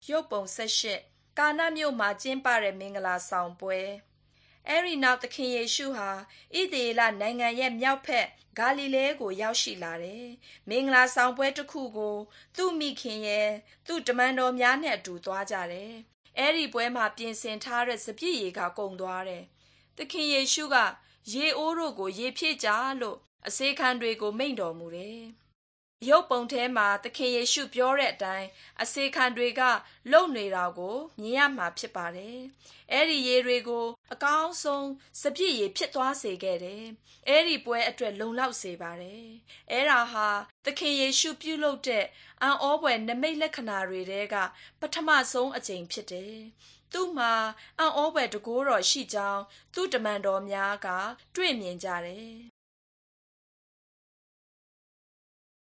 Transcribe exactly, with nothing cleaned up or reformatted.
ရုပ်ပုံဆက်ရှစ်ကာနမြို့မှာကျင်းပတဲ့မင်္ဂလာဆောင်ပွဲအဲ့ဒီနောက်သခင်ယေရှုဟာဣသရေလနိုင်ငံရဲ့မြောက်ဖက်ဂါလိလဲကိုရောက်ရှိလာတယ်။မင်္ဂလာဆောင်ပွဲတစ်ခုကိုသူ့မိခင်ရဲ့သူ့တမန်တော်များနဲ့အတူသွားကြတယ်။အဲ့ဒီပွဲမှာပြင်ဆင်ထားတဲ့စပျစ်ရည်ကကုန်သွားတယ်။သခင်ယေရှုကရေအိုးတို့ကိုရေဖြည့်ကြလို့အစေခံတွေကိုမိန့်တော်မူတယ်။ရုပ်ပုံထဲမှာသခင်ယေရှုပြောတဲ့အတိုင်းအစေခံတွေကလုံနေတာကိုမြင်ရမှာဖြစ်ပါတယ်။အဲ့ဒီရေတွေကိုအကောင်းဆုံးစပြည့်ရည်ဖြစ်သွားစေခဲ့တယ်။အဲ့ဒီပွဲအတွက်လုံလောက်စေပါတယ်။အဲ့ဒါဟာသခင်ယေရှုပြုလုပ်တဲ့အံ့ဩဖွယ်နမိတ်လက္ခဏာတွေထဲကပထမဆုံးအကြိမ်ဖြစ်တယ်။သူ့မှာအံ့ဩဖွယ်တကိုးတော်ရှိကြောင်းသူ့တမန်တော်များကတွေ့မြင်ကြတယ်။